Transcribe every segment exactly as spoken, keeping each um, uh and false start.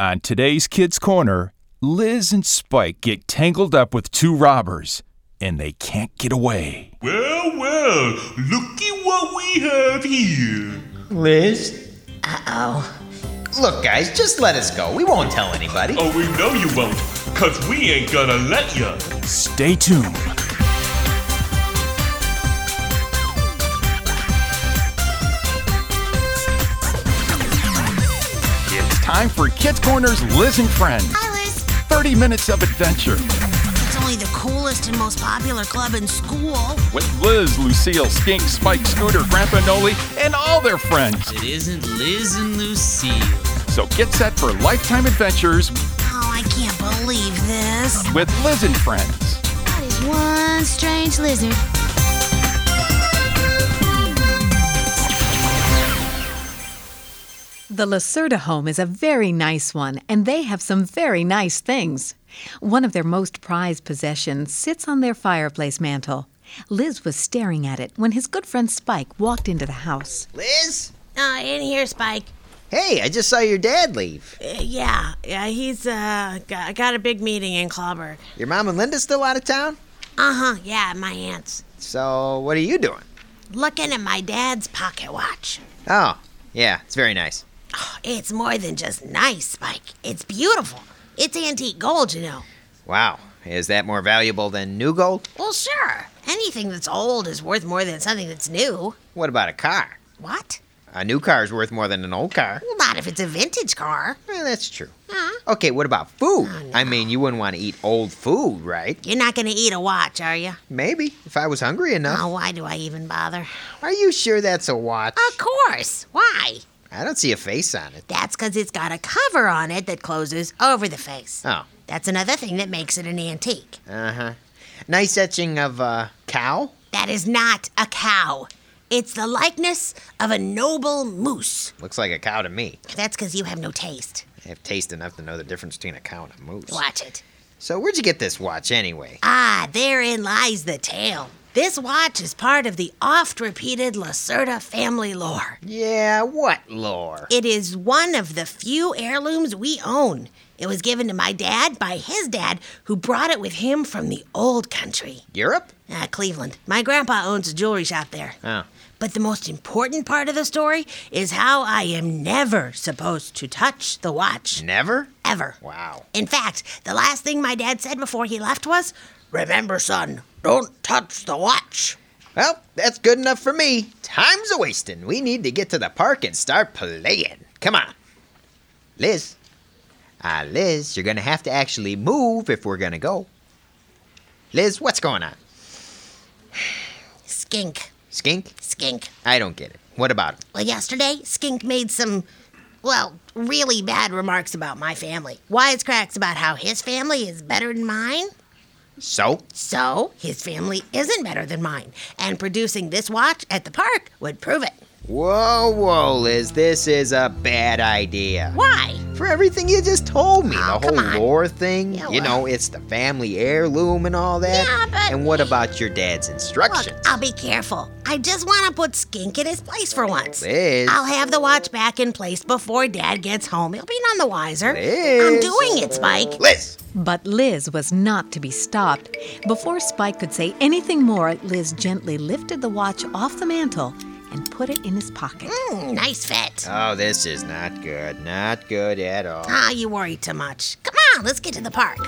On today's Kids Corner, Liz and Spike get tangled up with two robbers, and they can't get away. Well, well, looky what we have here. Liz? Uh-oh. Look, guys, just let us go. We won't tell anybody. Oh, we know you won't, cause we ain't gonna let ya. Stay tuned. It's time for Kids Corner's Liz and Friends. Hi, Liz. thirty minutes of adventure. It's only the coolest and most popular club in school. With Liz, Lucille, Skink, Spike, Scooter, Grandpa Noli, and all their friends. It isn't Liz and Lucille. So get set for lifetime adventures Oh, I can't believe this. with Liz and Friends. That is one strange lizard. The Lacerda home is a very nice one, and they have some very nice things. One of their most prized possessions sits on their fireplace mantel. Liz was staring at it when his good friend Spike walked into the house. Liz? Uh, in here, Spike. Hey, I just saw your dad leave. Uh, yeah, yeah, he's, uh, got, got a big meeting in Clawburg. Your mom and Linda still out of town? Uh-huh, yeah, my aunt's. So, what are you doing? Looking at my dad's pocket watch. Oh, yeah, it's very nice. Oh, it's more than just nice, Spike. It's beautiful. It's antique gold, you know. Wow, is that more valuable than new gold? Well, sure. Anything that's old is worth more than something that's new. What about a car? What? A new car is worth more than an old car. Well, not if it's a vintage car. Well, that's true. Huh? Okay, what about food? Oh, no. I mean, you wouldn't want to eat old food, right? You're not going to eat a watch, are you? Maybe, if I was hungry enough. Oh, why do I even bother? Are you sure that's a watch? Of course. Why? I don't see a face on it. That's because it's got a cover on it that closes over the face. Oh, That's another thing that makes it an antique. uh-huh. Nice etching of a cow? That is not a cow. It's the likeness of a noble moose. Looks like a cow to me. That's because you have no taste. I have taste enough to know the difference between a cow and a moose. Watch it. So where'd you get this watch anyway? Ah, therein lies the tale. This watch is part of the oft-repeated Lacerda family lore. Yeah, what lore? It is one of the few heirlooms we own. It was given to my dad by his dad, who brought it with him from the old country. Europe? Ah, Cleveland. My grandpa owns a jewelry shop there. Oh. But the most important part of the story is how I am never supposed to touch the watch. Never? Ever. Wow. In fact, the last thing my dad said before he left was, "Remember, son, don't touch the watch." Well, that's good enough for me. Time's a-wasting. We need to get to the park and start playing. Come on. Liz. Ah, Liz, you're gonna have to actually move if we're gonna go. Liz, what's going on? Skink. Skink? Skink. I don't get it. What about him? Well, yesterday, Skink made some, well, really bad remarks about my family. Wisecracks about how his family is better than mine. So? So, his family isn't better than mine. And producing this watch at the park would prove it. Whoa, whoa, Liz, this is a bad idea. Why? For everything you just told me, Oh, the come whole on. lore thing, Yeah, you well- know, it's the family heirloom and all that. Yeah, but- And what about your dad's instructions? Look, I'll be careful. I just want to put Skink in his place for once. Liz. I'll have the watch back in place before Dad gets home. He'll be none the wiser. Liz. I'm doing it, Spike. Liz! But Liz was not to be stopped. Before Spike could say anything more, Liz gently lifted the watch off the mantel and put it in his pocket. Mm, nice fit. Oh, this is not good. Not good at all. Ah, you worry too much. Come on, let's get to the park.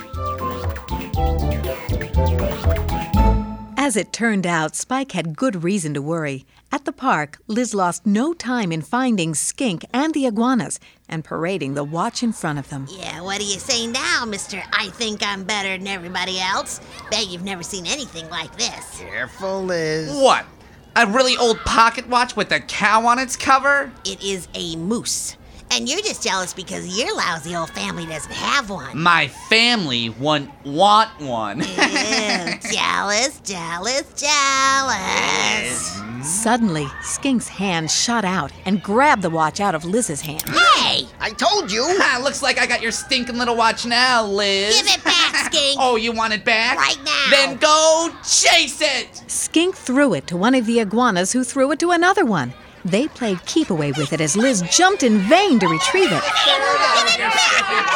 As it turned out, Spike had good reason to worry. At the park, Liz lost no time in finding Skink and the iguanas and parading the watch in front of them. Yeah, what do you say now, Mister I think I'm better than everybody else? Bet you've never seen anything like this. Careful, Liz. What? A really old pocket watch with a cow on its cover? It is a moose. And you're just jealous because your lousy old family doesn't have one. My family wouldn't want one. Ew, jealous, jealous, jealous. Suddenly, Skink's hand shot out and grabbed the watch out of Liz's hand. Hey, I told you. Ah, looks like I got your stinking little watch now, Liz. give it back, Skink. Oh, you want it back? Right now. Then go chase it! Skink threw it to one of the iguanas, who threw it to another one. They played keep away with it as Liz jumped in vain to retrieve it. Give it back.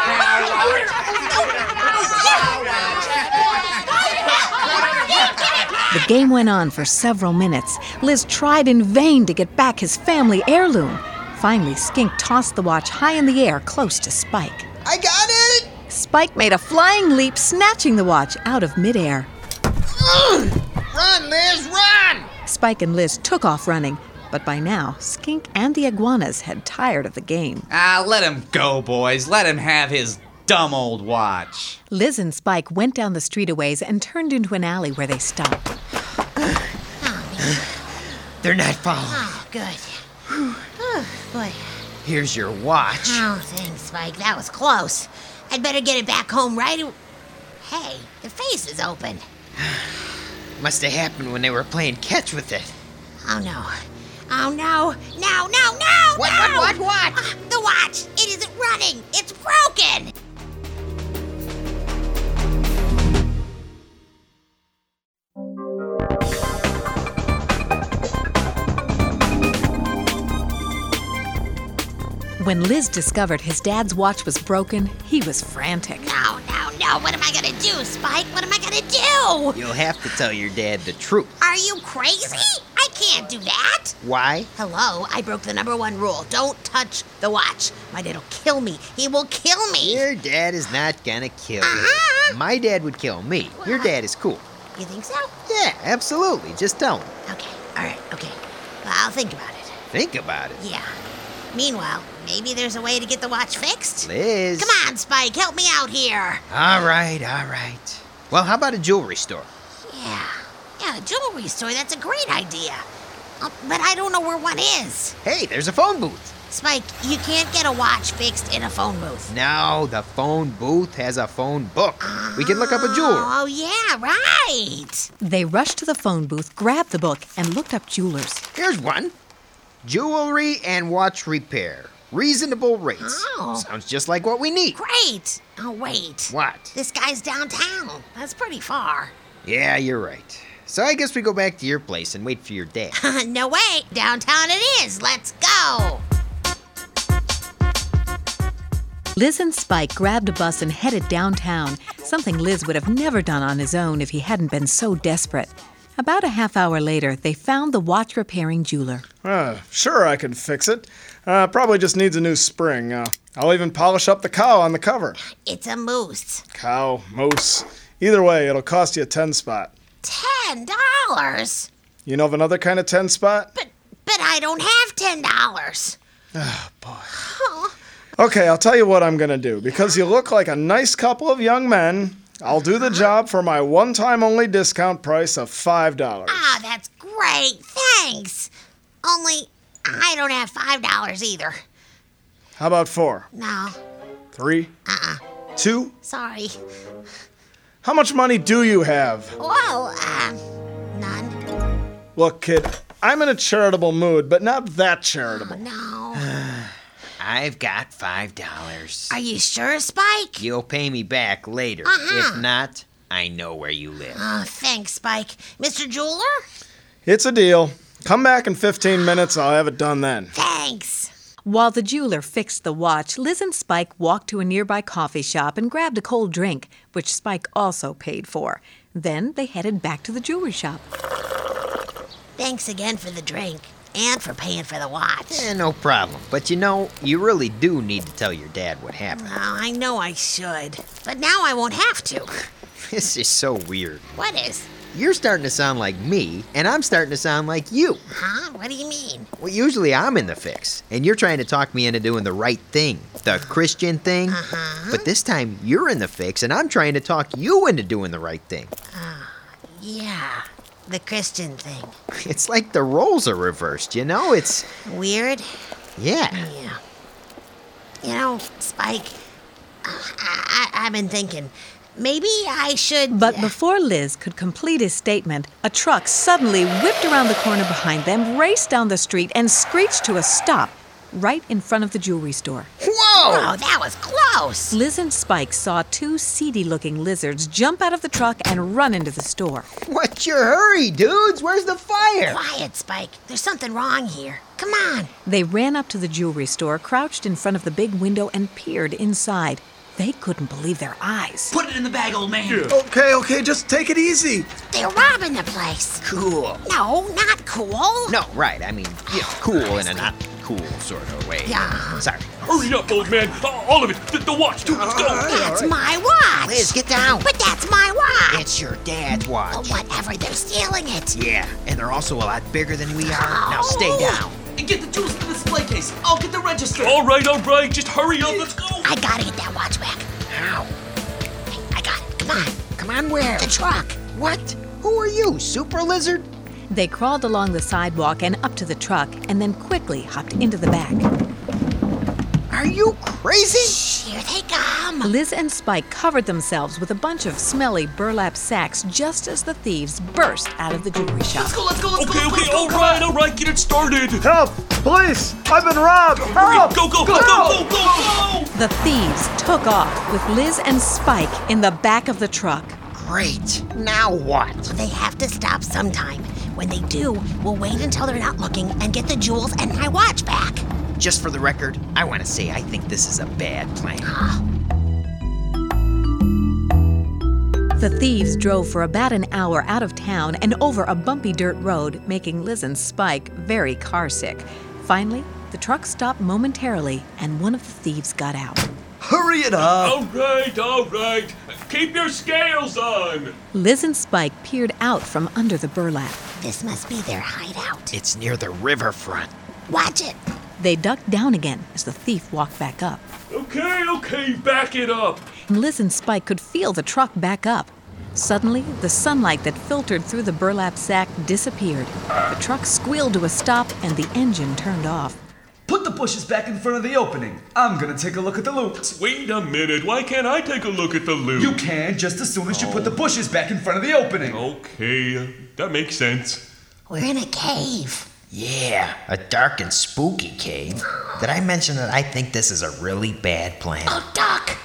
The game went on for several minutes. Liz tried in vain to get back his family heirloom. Finally, Skink tossed the watch high in the air, close to Spike. I got it! Spike made a flying leap, snatching the watch out of midair. Run, Liz, run! Spike and Liz took off running, but by now, Skink and the iguanas had tired of the game. Ah, let him go, boys. Let him have his dumb old watch. Liz and Spike went down the street a ways and turned into an alley where they stopped. They're not following. Oh, good. Oh, boy. Here's your watch. Oh, thanks, Spike. That was close. I'd better get it back home right away. Hey, the face is open. Must have happened when they were playing catch with it. Oh, no. Oh, no. No, no, no, What, no! what, what, what? Ah, the watch! It isn't running! It's broken! When Liz discovered his dad's watch was broken, he was frantic. No, no, no. What am I gonna do, Spike? What am I gonna do? You'll have to tell your dad the truth. Are you crazy? I can't do that. Why? Hello, I broke the number one rule. Don't touch the watch. My dad'll kill me. He will kill me. Your dad is not gonna kill Uh-huh. you. My dad would kill me. Your dad is cool. You think so? Yeah, absolutely. Just tell him. Okay, all right, okay. Well, I'll think about it. Think about it. Yeah. Meanwhile, maybe there's a way to get the watch fixed? Liz. Come on, Spike, help me out here. All right, all right. Well, how about a jewelry store? Yeah. Yeah, a jewelry store, that's a great idea. Uh, but I don't know where one is. Hey, there's a phone booth. Spike, you can't get a watch fixed in a phone booth. No, the phone booth has a phone book. We can look up a jeweler. Oh, yeah, right. They rushed to the phone booth, grabbed the book, and looked up jewelers. Here's one. Jewelry and watch repair. Reasonable rates. Oh. Sounds just like what we need. Great. Oh, wait. What? This guy's downtown. That's pretty far. Yeah, you're right. So I guess we go back to your place and wait for your dad. No way. Downtown it is. Let's go. Liz and Spike grabbed a bus and headed downtown, something Liz would have never done on his own if he hadn't been so desperate. About a half hour later, they found the watch-repairing jeweler. Uh, sure, I can fix it. Uh, probably just needs a new spring. Uh, I'll even polish up the cow on the cover. It's a moose. Cow, moose. Either way, it'll cost you a ten spot. Ten dollars? You know of another kind of ten spot? But but I don't have ten dollars. Oh, boy. Okay, I'll tell you what I'm gonna do. Because you look like a nice couple of young men, I'll do the job for my one-time only discount price of five dollars. Ah, that's great. Thanks. Only I don't have five dollars either. How about four? No. Three? Uh-uh. Two? Sorry. How much money do you have? Well, um, none. Look, kid, I'm in a charitable mood, but not that charitable. No. I've got five dollars. Are you sure, Spike? You'll pay me back later. Uh-huh. If not, I know where you live. Oh, thanks, Spike. Mister Jeweler? It's a deal. Come back in fifteen minutes, I'll have it done then. Thanks. While the jeweler fixed the watch, Liz and Spike walked to a nearby coffee shop and grabbed a cold drink, which Spike also paid for. Then they headed back to the jewelry shop. Thanks again for the drink and for paying for the watch. Eh, no problem. But you know, you really do need to tell your dad what happened. Oh, I know I should, but now I won't have to. This is so weird. What is? You're starting to sound like me, and I'm starting to sound like you. Huh? What do you mean? Well, usually I'm in the fix, and you're trying to talk me into doing the right thing, the Christian thing. Uh-huh. But this time you're in the fix, and I'm trying to talk you into doing the right thing. Yeah, the Christian thing. It's like the roles are reversed, you know? It's, Weird? yeah. Yeah. You know, Spike, I, I, I've been thinking, maybe I should... But before Liz could complete his statement, a truck suddenly whipped around the corner behind them, raced down the street, and screeched to a stop right in front of the jewelry store. Whoa! Oh, that was close. Liz and Spike saw two seedy-looking lizards jump out of the truck and run into the store. What's your hurry, dudes? Where's the fire? Quiet, Spike. There's something wrong here. Come on. They ran up to the jewelry store, crouched in front of the big window, and peered inside. They couldn't believe their eyes. Put it in the bag, old man. Okay, okay, just take it easy. They're robbing the place. Cool. No, not cool. No, right. I mean, you know, cool in a not cool sort of way. Yeah. Sorry. Hurry up, old man. All of it. The, the watch, too. Let's go. That's my watch. Liz, get down. But that's my watch. It's your dad's watch. Well, whatever, they're stealing it. Yeah, and they're also a lot bigger than we are. Now stay down. And get the jewels in the display case. I'll get the register. All right, all right. Just hurry up. Let's go. I gotta get that watch back. How? Hey, I got it. Come on. Come on, where? The truck. What? Who are you, Super Lizard? They crawled along the sidewalk and up to the truck and then quickly hopped into the back. Are you crazy? Here they come. Liz and Spike covered themselves with a bunch of smelly burlap sacks just as the thieves burst out of the jewelry shop. Let's go, let's go, let's Okay, go. okay. let's go, All come right, on. all right. Get it started. Help! Police! I've been robbed! Help! Go, go, go, go, go, go, go. The thieves took off with Liz and Spike in the back of the truck. Great. Now what? They have to stop sometime. When they do, we'll wait until they're not looking and get the jewels and my watch back. Just for the record, I want to say I think this is a bad plan. The thieves drove for about an hour out of town and over a bumpy dirt road, making Liz and Spike very carsick. Finally, the truck stopped momentarily and one of the thieves got out. Hurry it up. All right, all right. Keep your scales on. Liz and Spike peered out from under the burlap. This must be their hideout. It's near the riverfront. Watch it. They ducked down again as the thief walked back up. Okay, okay. Back it up. Liz and Spike could feel the truck back up. Suddenly, the sunlight that filtered through the burlap sack disappeared. The truck squealed to a stop and the engine turned off. Put the bushes back in front of the opening. I'm gonna take a look at the loot. Wait a minute. Why can't I take a look at the loot? You can just as soon as you put the bushes back in front of the opening. Okay, that makes sense. We're in a cave. Yeah, a dark and spooky cave. Did I mention that I think this is a really bad plan? Oh, Doc.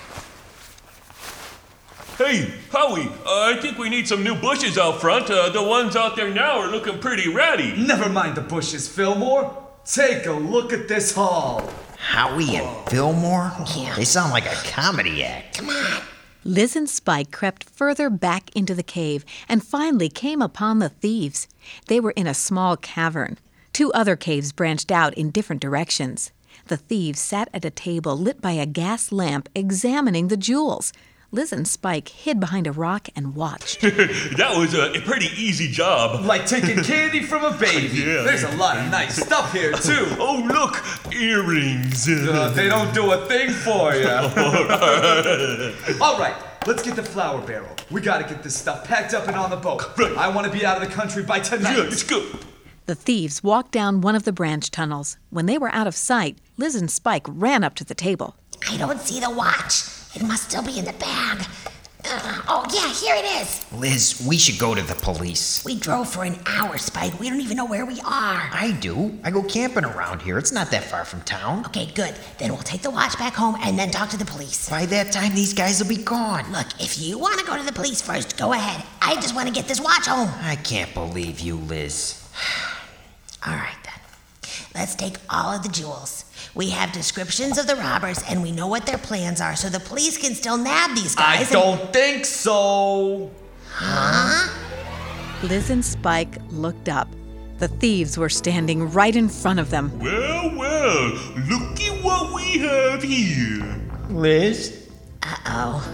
Hey, Howie, uh, I think we need some new bushes out front. Uh, the ones out there now are looking pretty ratty. Never mind the bushes, Fillmore. Take a look at this haul. Howie and Fillmore? Yeah. They sound like a comedy act. Come on. Liz and Spike crept further back into the cave and finally came upon the thieves. They were in a small cavern. Two other caves branched out in different directions. The thieves sat at a table lit by a gas lamp examining the jewels. Liz and Spike hid behind a rock and watched. That was a, a pretty easy job. Like taking candy from a baby. Yeah. There's a lot of nice stuff here, too. Oh, look, earrings. Uh, they don't do a thing for you. All right, let's get the flour barrel. We gotta get this stuff packed up and on the boat. Right. I want to be out of the country by tonight. Yeah, let's go. The thieves walked down one of the branch tunnels. When they were out of sight, Liz and Spike ran up to the table. I don't see the watch. It must still be in the bag. Uh, oh, yeah, here it is. Liz, we should go to the police. We drove for an hour, Spike. We don't even know where we are. I do. I go camping around here. It's not that far from town. Okay, good. Then we'll take the watch back home and then talk to the police. By that time, these guys will be gone. Look, if you want to go to the police first, go ahead. I just want to get this watch home. I can't believe you, Liz. All right, then. Let's take all of the jewels. We have descriptions of the robbers, and we know what their plans are, so the police can still nab these I guys. don't think so. Huh? Liz and Spike looked up. The thieves were standing right in front of them. Well, well, looky what we have here. Liz? Uh-oh.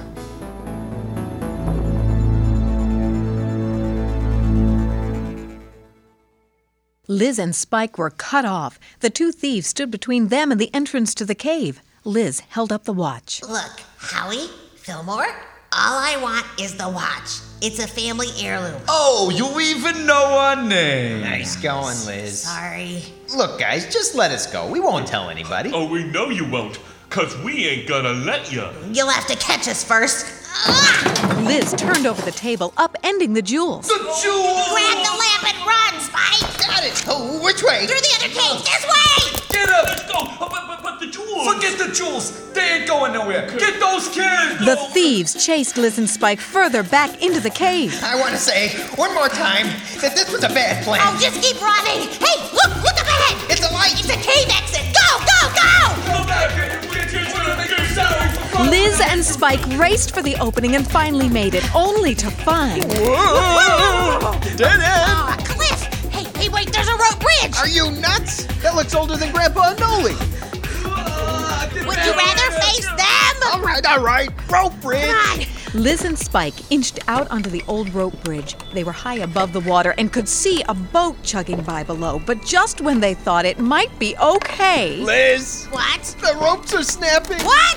Liz and Spike were cut off. The two thieves stood between them and the entrance to the cave. Liz held up the watch. Look, Howie, Fillmore, all I want is the watch. It's a family heirloom. Oh, you even know our name. Nice going, Liz. Sorry. Look, guys, just let us go. We won't tell anybody. Oh, we know you won't, cause we ain't gonna let ya. You'll have to catch us first. Ah! Liz turned over the table, upending the jewels. The jewels! Grab the lamp and run, Spike! Got it. Oh, which way? Through the other cave, this way! Get up! Let's go. Oh, but, but, but the jewels. Forget the jewels. They ain't going nowhere. Get those kids! The thieves chased Liz and Spike further back into the cave. I want to say one more time that this was a bad plan. Oh, just keep running! Hey, look, look up ahead! It's a light. It's a cave exit! Go, go, go! Go back. Get your- get your- get your- Liz and Spike raced for the opening and finally made it, only to find... Dead end! Oh, a cliff! Hey, hey, wait, there's a rope bridge! Are you nuts? That looks older than Grandpa Noli. Would you rather face them? All right, all right. Rope bridge. Come on! Liz and Spike inched out onto the old rope bridge. They were high above the water and could see a boat chugging by below, but just when they thought it might be okay... Liz, What? the ropes are snapping. What?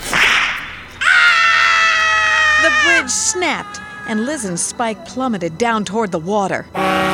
The bridge snapped, and Liz and Spike plummeted down toward the water.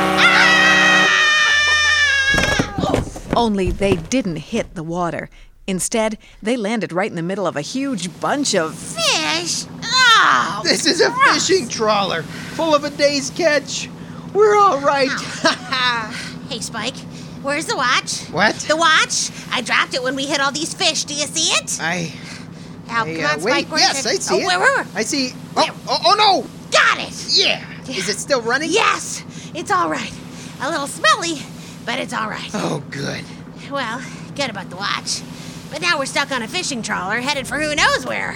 Only they didn't hit the water. Instead, they landed right in the middle of a huge bunch of... Fish? Oh! This is a fishing trawler full of a day's catch. We're all right. Hey, Spike, where's the watch? What? The watch? I dropped it when we hit all these fish. Do you see it? I. Now, I, come uh, on, wait. Spike. Where's Yes, it? I see oh, it. Where, where, where? I see. Oh, oh, oh no! Got it! Yeah. Is it still running? Yes, it's all right. A little smelly, but it's all right. Oh, good. Well, good about the watch. But now we're stuck on a fishing trawler headed for who knows where.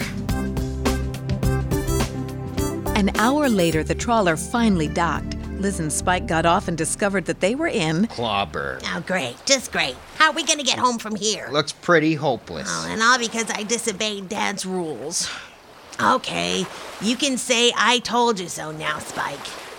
An hour later, the trawler finally docked. Liz and Spike got off and discovered that they were in... Clobber. Oh, great. Just great. How are we going to get home from here? Looks pretty hopeless. Oh, and all because I disobeyed Dad's rules. Okay, you can say I told you so now, Spike.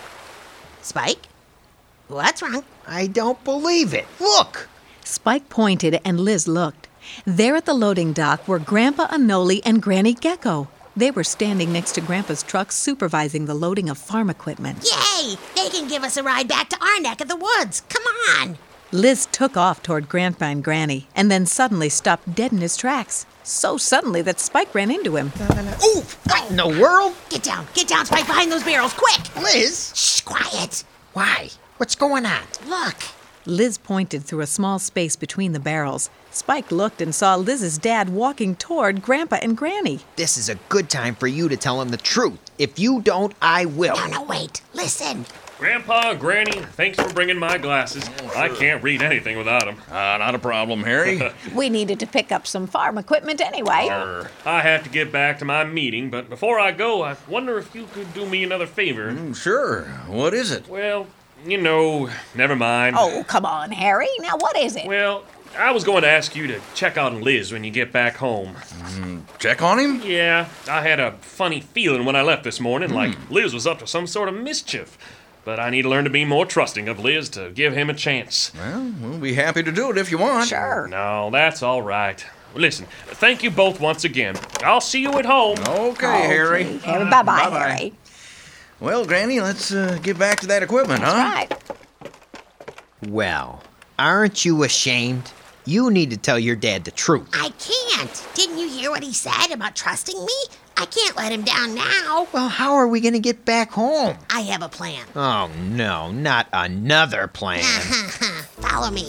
Spike? What's wrong? I don't believe it. Look! Spike pointed and Liz looked. There at the loading dock were Grandpa Anoli and Granny Gecko. They were standing next to Grandpa's truck supervising the loading of farm equipment. Yay! They can give us a ride back to our neck of the woods. Come on! Liz took off toward Grandpa and Granny and then suddenly stopped dead in his tracks. So suddenly that Spike ran into him. Ooh! What in the world? Get down! Get down, Spike, behind those barrels, quick! Liz? Shh, quiet! Why? What's going on? Look! Liz pointed through a small space between the barrels. Spike looked and saw Liz's dad walking toward Grandpa and Granny. This is a good time for you to tell him the truth. If you don't, I will. No, no, wait. Listen. Grandpa and Granny, thanks for bringing my glasses. I can't read anything without them. Uh, not a problem, Harry. We needed to pick up some farm equipment anyway. I have to get back to my meeting, but before I go, I wonder if you could do me another favor. Mm, sure. What is it? Well, you know, never mind. Oh, come on, Harry. Now, what is it? Well, I was going to ask you to check on Liz when you get back home. Mm, check on him? Yeah, I had a funny feeling when I left this morning, mm. like Liz was up to some sort of mischief. But I need to learn to be more trusting of Liz to give him a chance. Well, we'll be happy to do it if you want. Sure. No, that's all right. Listen, thank you both once again. I'll see you at home. Okay, Harry. Harry. Bye-bye, Bye-bye. Harry. Well, Granny, let's uh, get back to that equipment, That's huh? right. Well, aren't you ashamed? You need to tell your dad the truth. I can't. Didn't you hear what he said about trusting me? I can't let him down now. Well, how are we going to get back home? I have a plan. Oh, no, not another plan. Follow me.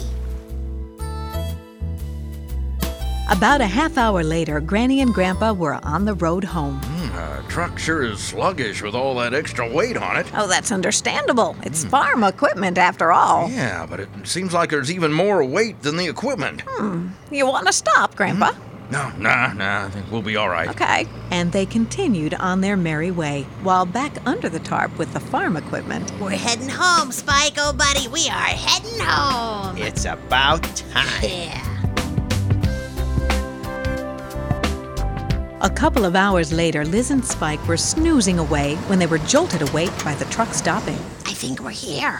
About a half hour later, Granny and Grandpa were on the road home. Mm, uh, truck sure is sluggish with all that extra weight on it. Oh, that's understandable. It's farm equipment after all. Yeah, but it seems like there's even more weight than the equipment. Hmm. You want to stop, Grandpa? No, nah, nah, I think we'll be all right. Okay. And they continued on their merry way, while back under the tarp with the farm equipment. We're heading home, Spike, oh buddy. We are heading home. It's about time. Yeah. A couple of hours later, Liz and Spike were snoozing away when they were jolted awake by the truck stopping. I think we're here.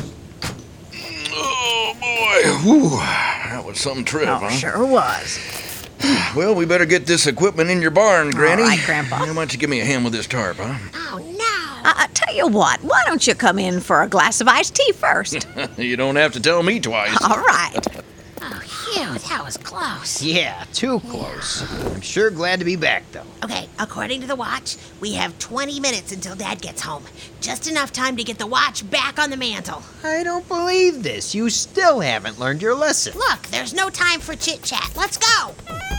Oh, boy. Whew. That was some trip, Oh, huh? sure was. Well, we better get this equipment in your barn, Granny. All right, Grandpa. How about you give me a hand with this tarp, huh? Oh, no. Uh, I tell you what, why don't you come in for a glass of iced tea first? You don't have to tell me twice. All right. Oh, phew, that was close. Yeah, too close. I'm sure glad to be back, though. Okay, according to the watch, we have twenty minutes until Dad gets home. Just enough time to get the watch back on the mantle. I don't believe this. You still haven't learned your lesson. Look, there's no time for chit-chat. Let's go.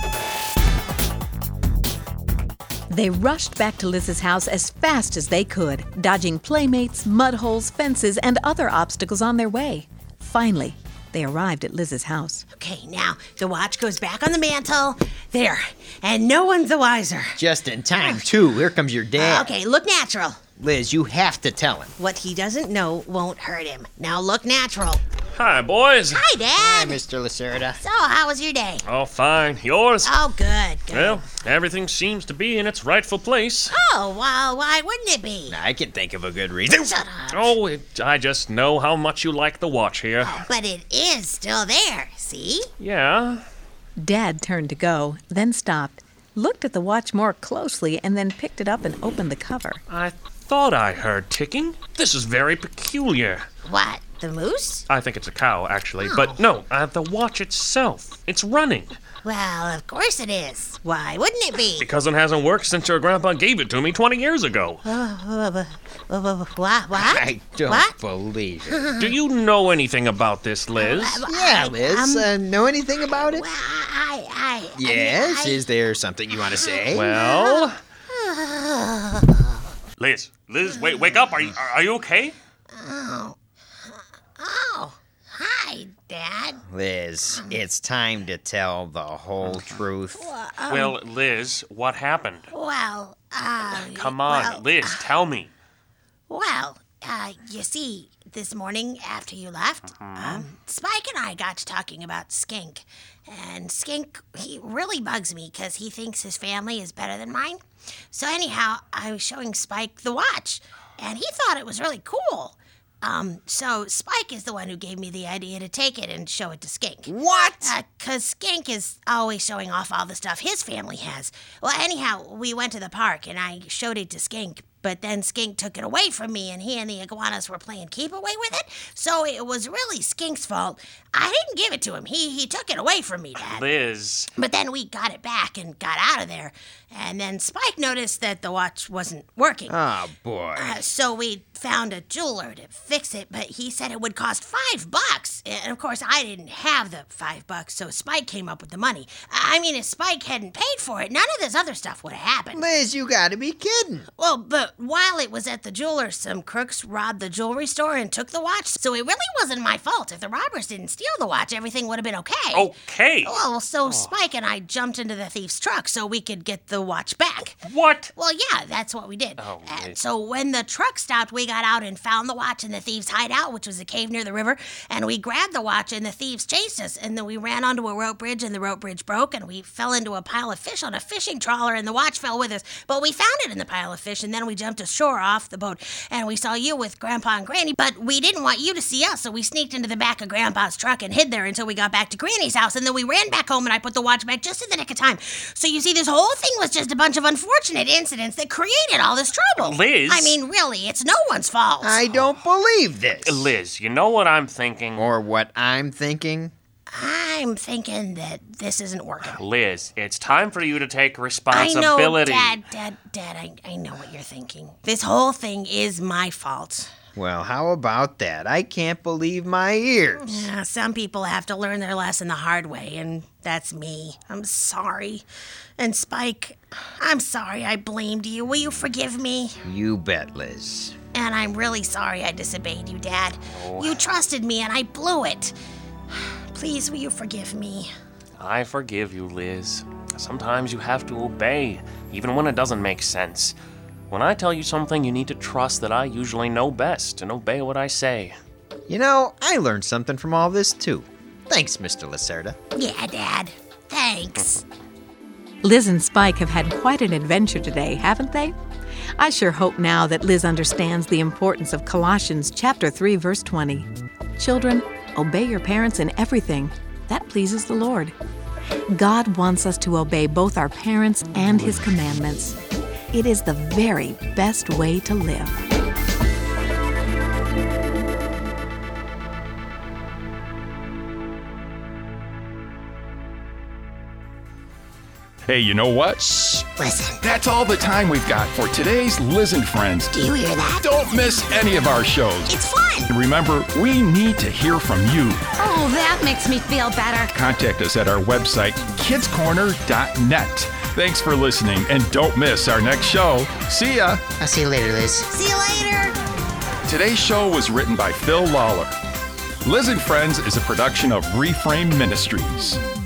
They rushed back to Liz's house as fast as they could, dodging playmates, mud holes, fences, and other obstacles on their way. Finally, They arrived at Liz's house. Okay, now the watch goes back on the mantle. There. And no one's the wiser. Just in time, too. Here comes your dad. Okay, look natural. Liz, you have to tell him. What he doesn't know won't hurt him. Now look natural. Hi, boys. Hi, Dad. Hi, Mister Lacerda. So, how was your day? Oh, fine. Yours? Oh, good, good. Well, everything seems to be in its rightful place. Oh, well, why wouldn't it be? I can think of a good reason. Shut up. Oh, it, I just know how much you like the watch here. But it is still there, see? Yeah. Dad turned to go, then stopped, looked at the watch more closely, and then picked it up and opened the cover. I thought I heard ticking. This is very peculiar. What, the moose? I think it's a cow, actually. But no, uh, the watch itself. It's running. Well, of course it is. Why wouldn't it be? Because it hasn't worked since your grandpa gave it to me twenty years ago. What? What? I don't What? believe it. Do you know anything about this, Liz? Yeah, I- Liz. um, uh, know anything about it? Well, I, I, I Yes. I, Is there something you want to say? Well, Liz, Liz, wait, wake up. Are you, are you okay? Oh. Oh. Hi, Dad. Liz, it's time to tell the whole truth. Well, Liz, what happened? Well, uh... Come on, well, Liz, tell me. Well, uh, you see, this morning after you left, um, Spike and I got to talking about Skink. And Skink, he really bugs me because he thinks his family is better than mine. So anyhow, I was showing Spike the watch, and he thought it was really cool. Um, so Spike is the one who gave me the idea to take it and show it to Skink. What? Uh, cause Skink is always showing off all the stuff his family has. Well, anyhow, we went to the park and I showed it to Skink, but then Skink took it away from me and he and the iguanas were playing keep away with it. So it was really Skink's fault. I didn't give it to him. He he took it away from me, Dad. Liz. But then we got it back and got out of there. And then Spike noticed that the watch wasn't working. Oh, boy. Uh, so we found a jeweler to fix it, but he said it would cost five bucks. And of course, I didn't have the five bucks, so Spike came up with the money. I mean, if Spike hadn't paid for it, none of this other stuff would have happened. Liz, you gotta be kidding. Well, but while it was at the jeweler, some crooks robbed the jewelry store and took the watch, so it really wasn't my fault. If the robbers didn't steal the watch, everything would have been okay. Okay. Well, so Spike and I jumped into the thief's truck so we could get the watch back. What? Well, yeah, that's what we did. Oh, and wait. so when the truck stopped, we got out and found the watch in the thieves' hideout, which was a cave near the river, and we grabbed the watch and the thieves chased us, and then we ran onto a rope bridge and the rope bridge broke, and we fell into a pile of fish on a fishing trawler, and the watch fell with us, but we found it in the pile of fish, and then we jumped ashore off the boat, and we saw you with Grandpa and Granny, but we didn't want you to see us, so we sneaked into the back of Grandpa's truck and hid there until we got back to Granny's house, and then we ran back home, and I put the watch back just in the nick of time. So you see, this whole thing was just a bunch of unfortunate incidents that created all this trouble. Liz? I mean, really, it's no one's fault. I don't believe this. Liz, you know what I'm thinking? Or what I'm thinking. I'm thinking that this isn't working. Liz, it's time for you to take I responsibility. know, Dad, Dad, Dad, I, I know what you're thinking. This whole thing is my fault. Well, how about that? I can't believe my ears. Yeah, some people have to learn their lesson the hard way, and that's me. I'm sorry. And Spike, I'm sorry I blamed you. Will you forgive me? You bet, Liz. And I'm really sorry I disobeyed you, Dad. You trusted me, and I blew it. Please, will you forgive me? I forgive you, Liz. Sometimes you have to obey, even when it doesn't make sense. When I tell you something, you need to trust that I usually know best and obey what I say. You know, I learned something from all this, too. Thanks, Mister Lacerda. Yeah, Dad. Thanks. Liz and Spike have had quite an adventure today, haven't they? I sure hope now that Liz understands the importance of Colossians chapter three, verse twenty. Children, obey your parents in everything. That pleases the Lord. God wants us to obey both our parents and His commandments. It is the very best way to live. Hey, you know what? Listen, That's all the time we've got for today's Liz and Friends. do you hear that? Don't miss any of our shows. It's fun. And remember, we need to hear from you. Oh, that makes me feel better. Contact us at our website, kids corner dot net. Thanks for listening, and don't miss our next show. See ya! I'll see you later, Liz. See you later. Today's show was written by Phil Lawler. Liz and Friends is a production of Reframe Ministries.